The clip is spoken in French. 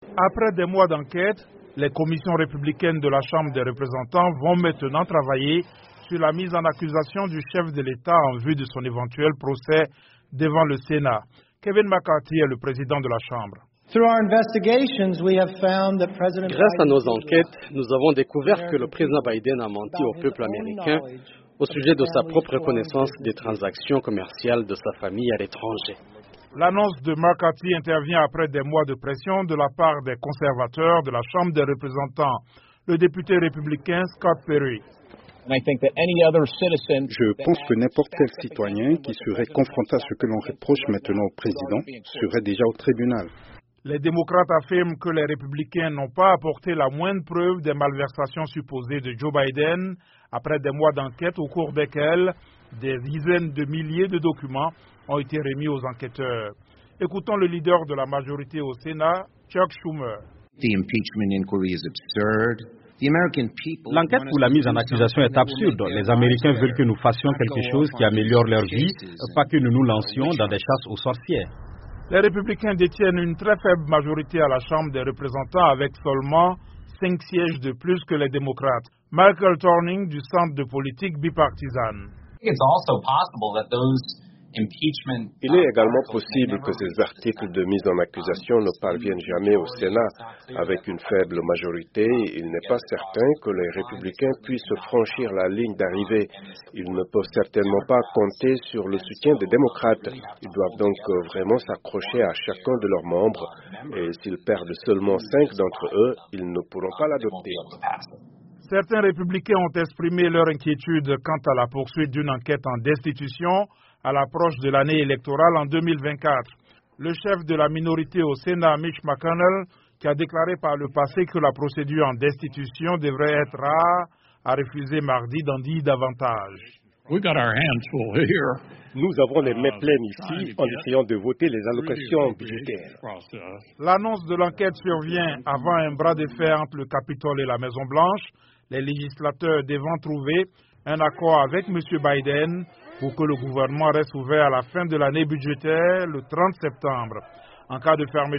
Après des mois d'enquête, les commissions républicaines de la Chambre des représentants vont maintenant travailler sur la mise en accusation du chef de l'État en vue de son éventuel procès devant le Sénat. Kevin McCarthy est le président de la Chambre. Grâce à nos enquêtes, nous avons découvert que le président Biden a menti au peuple américain au sujet de sa propre connaissance des transactions commerciales de sa famille à l'étranger. L'annonce de McCarthy intervient après des mois de pression de la part des conservateurs de la Chambre des représentants, le député républicain Scott Perry. Je pense que n'importe quel citoyen qui serait confronté à ce que l'on reproche maintenant au président serait déjà au tribunal. Les démocrates affirment que les républicains n'ont pas apporté la moindre preuve des malversations supposées de Joe Biden après des mois d'enquête au cours desquels des dizaines de milliers de documents ont été remis aux enquêteurs. Écoutons le leader de la majorité au Sénat, Chuck Schumer. L'enquête pour la mise en accusation est absurde. Les Américains veulent que nous fassions quelque chose qui améliore leur vie, pas que nous nous lancions dans des chasses aux sorcières. Les républicains détiennent une très faible majorité à la Chambre des représentants avec seulement 5 sièges de plus que les démocrates. Michael Torning du Centre de politique bipartisane. Il est également possible que ces articles de mise en accusation ne parviennent jamais au Sénat. Avec une faible majorité, il n'est pas certain que les républicains puissent franchir la ligne d'arrivée. Ils ne peuvent certainement pas compter sur le soutien des démocrates. Ils doivent donc vraiment s'accrocher à chacun de leurs membres. Et s'ils perdent seulement 5 d'entre eux, ils ne pourront pas l'adopter. Certains républicains ont exprimé leur inquiétude quant à la poursuite d'une enquête en destitution à l'approche de l'année électorale en 2024. Le chef de la minorité au Sénat, Mitch McConnell, qui a déclaré par le passé que la procédure en destitution devrait être rare, a refusé mardi d'en dire davantage. Nous avons les mains pleines ici en essayant de voter les allocations budgétaires. L'annonce de l'enquête survient avant un bras de fer entre le Capitole et la Maison-Blanche, les législateurs devant trouver un accord avec M. Biden pour que le gouvernement reste ouvert à la fin de l'année budgétaire le 30 septembre. En cas de fermeture